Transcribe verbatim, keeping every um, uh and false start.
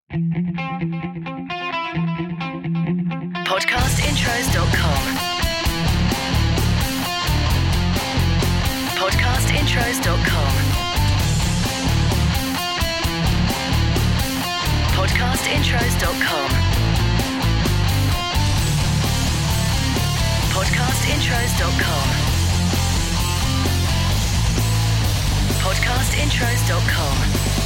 podcast intros dot com. podcast intros dot com. podcast intros dot com. podcast intros dot com. podcast intros dot com.